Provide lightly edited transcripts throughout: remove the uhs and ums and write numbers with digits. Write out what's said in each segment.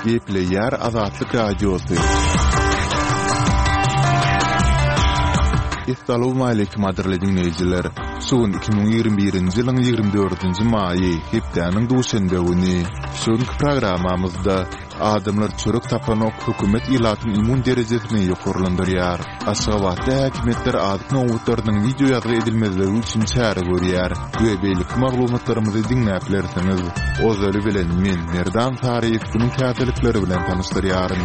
Gepleyer Azatlyk Radiosu. Assalamu alaykum adirli dinleyijiler. Son 2021-nji ýylyň 24-nji maýy hepdeniň duşanbe güni şonky programamyzda adamlar çörek tapanok hökümet ýylatyň immun derejesini ýokurlandyrýar. Aşgabatda häkimetler adyk nowutlarynyň video ýazgy edilmezligi üçin çäre görýär. Bu beýlik maglumatlarymyzy dinläplersiňiz. Ozary bilen men Merdan Taryýew bunyň täzelikleri bilen tanışdyrýaryn.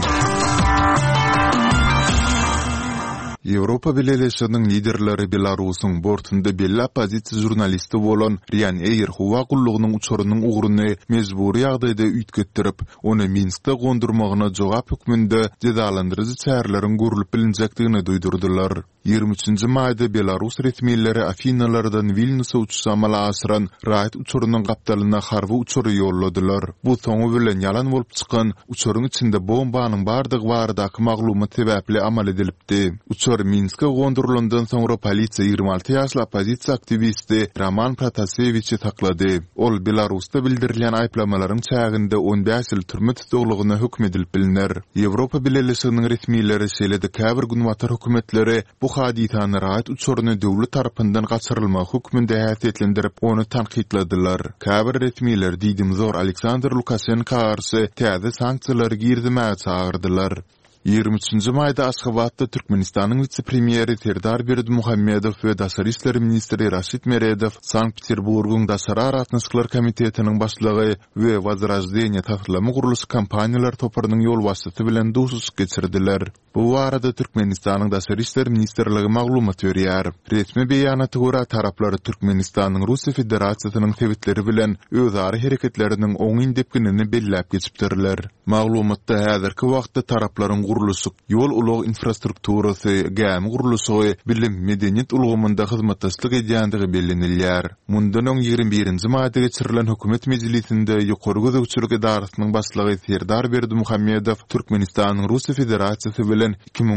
Ýewropa Birleşiginiň liderleri Belarusyň bortunda belli opozisiýa jurnalisti bolan Rian Eýer Howa gullugynyň uçurunyň uguruny mezburi ýagdaýda üýtgetdirip, ony Minskde gondurmagyna jogap hükmünde cezalandyryjy çärelerin görülip bilinjekdigini duýdurdylar. 23-nji maýda Belarus resmiýetleri Afinalardan Vilniusa uçuşamaly aşyran raýat uçurunyň gapdalyna harby uçury ýolladylar. Bu soňy bilen ýalan bolup çykan uçuryň içinde bombanyň bardygy baradaky maglumat sebäpli amal edilipdi. Uçur Minsk'e gondurulandan sonra polisiýa 26 ýaşly opozisiýa aktivisti Roman Protaseviçi taklady. Ol Belarusda bildirilýän aýplamalaryň çäginde 15 ýyl türme tutuglygyna hökm edilip bilinär. Ýewropa Birleşiginiň resmiýetleri şeýle käbir günwatar hökümetleri bu hadisany raýat uçuryny döwlet tarapyndan gaçyrylma hökmünde häsiýetlendirip ony tanqidladylar. Käbir resmiýetler diýdimzor Aleksandr Lukashenko garşy täze sanksiýalary girdimäge çagyrdylar. 23-nji maýda Aşgabatda Türkmenistanyň vice-premiýeri Serdar Berdimuhammedow we Daşary işleri ministri Raşid Meredow Sankt-Peterburgyň Daşary aratnaşyklar komitetiniň başlygy we Возрождение taslama guruluşy kampaniýalar toparynyň ýol başçysy bilen duşuş geçirdiler. Bu arada Türkmenistanyň Daşary işleri ministrligi maglumat berýär. Resmi beýanaty görä taraplar Türkmenistanyň Russiýa Federasiýasynyň tewitleri bilen özari hereketleriniň oň indepginini belläp geçipdirler. Maglumatda häzirki wagtda taraplaryň guruluşy, ýol ulug infrastrukturasy, gäm guruluşy, bilim, medeniýet ulgamynda hyzmatdaşlyk edýändigi bellenilýär. Mundan öň 21-nji maýda geçirilen hökümet mejlisinde ýokary gözegçilik idarasynyň başlygy Serdar Berdimuhammedow Türkmenistanyň Russiýa Federasiýasy bilen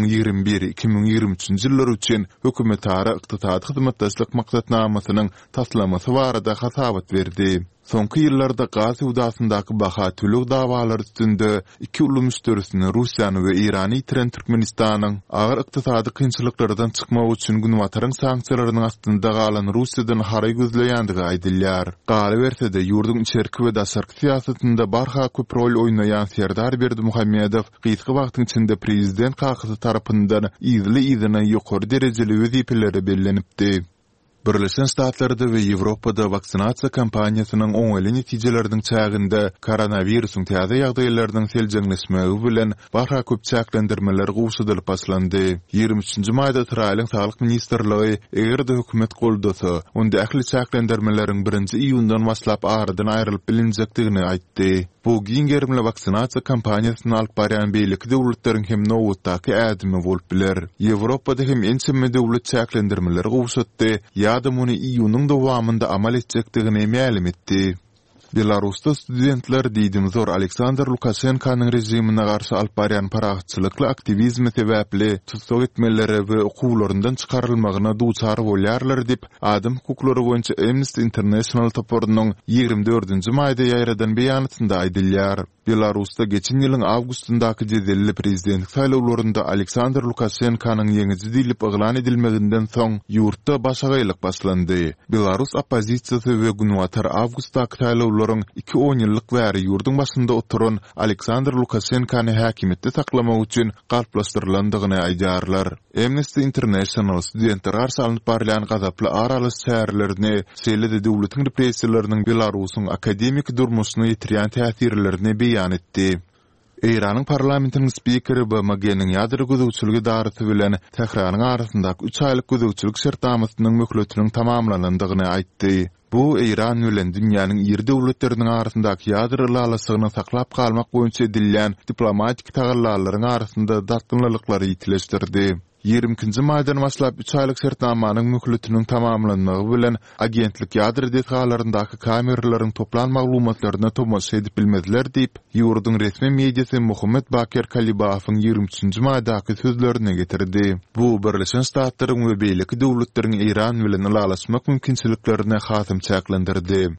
2021-2023-nji ýyllar üçin hökümetara ykdysady hyzmatdaşlyk maksatnamasynyň taslamasy barada hasabat berdi. Soňky ýyllarda gaz ýewdasyndaky baha tölük dawalary üstünde iki uly müşterisini Russiýany we Irany ýitiren Türkmenistanyň agyr ykdysady kynçylyklardan çykmak üçin günwataryň sanksiýalarynyň astynda galan Russiýadan haray gözleýändigi aýdylýar. Galy berse-de ýurduň içerki we daşarky siýasatynda barha köp rol oýnaýan Serdar Berdimuhammedow gysga wagtyň içinde prezident kakysy tarapyndan izli-izine ýokary derejeli wezipeleri bellenipdi. Birleşen Ştatlarda we Ýewropada vaksinasiýa kampaniýasynyň oňaly netijeleriniň çäginde koronawirusyň täze ýagdaýlarynyň seljeňleşmegi bilen barha köp çäklendirmeler gowşadylyp başlandy. 23-nji maýda Israýlyň saglyk ministrligi eger-de hökümet goldasa, onda ähli çäklendirmeleriň 1-nji iýundan başlap aradan aýrylyp bilinjekdigini aýtdy. Bu giňerimli vaksinasiýa kampaniýasyny alyp barýan beýlik döwletleriň hem nowutdaky ädimi bolup biler. Ýewropada hem ençeme döwlet çäklendirmeler gowşatdy. Adam onu iýunyň dowamynda amal etjekdigini ma'lum etdi. Belarusda studentler diýdimzor Aleksandr Lukashenkonyň rejimine garşy alyp barýan paragatçylykly aktivizmi sebäpli tutsak etmeleri we okuwlaryndan çykarylmagyna duçar bolýarlar dip adam hukuklary boýunça Amnesty International toparynyň 24-nji maýda ýaýradan beýanatynda aýdylýar. Belarusda geçen ýylyň awgustyndaky jezelli prezidentlik saýlawlarynda Aleksandr Lukashenkonyň ýeňiji diýilip eglan edilmeginden soň ýurtda başagaýlyk başlandy. Belarus opozisiýasy we günwatar awgustdaky saýlawlaryň 2 ýyllyk bäri ýurduň başynda oturan Aleksandr Lukashenkony häkimetde saklamak üçin galplaşdyrlandygyny aýdarlar. Amnesty International studentler garşy alınıp barýan gazaply araly şäherlerini, şeýle-de döwletiň repressiýalarynyň Belarusyň akademik durmuşyna ýetirýän täsirlerini beýan etdi. Iranyň parlamentiniň spikeri BMG-niň ýadry gözegçiligi darysy bilen Tehranyň arasyndaky 3 aýlyk gözegçilik şertnamasynyň möhletiniň tamamlanandygyny aýtdy. Bu Iran bilen dünýäniň ýer döwletleriniň arasyndaky ýadry lalasygyny saklap kalmak boýunça edilýän diplomatik tagallarlaryň arasynda datdynlyklary ýitileşdirdi. 22-nji maýdan başlap 3 aýlyk şertnamanyň möhletiniň tamamlanmagy bilen agentlik ýadry detgalaryndaky kameralaryň toplan maglumatlaryna tomaşa edip bilmezler diýip ýurduň resmi mediýasy Muhammed Bakir Kalibafowyň 23-nji maýdaky sözlerini getirdi. Bu Birleşen Ştatlaryň we beýleki döwletleriň Iran bilen alalaşmak mümkinçiliklerini hasym çäklendirdi.